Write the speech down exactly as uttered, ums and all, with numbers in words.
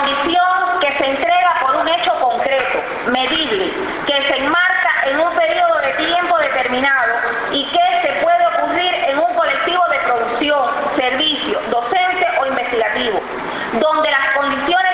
condición que se entrega por un hecho concreto, medible, que se enmarca en un periodo de tiempo determinado y que se puede ocurrir en un colectivo de producción, servicio, docente o investigativo, donde las condiciones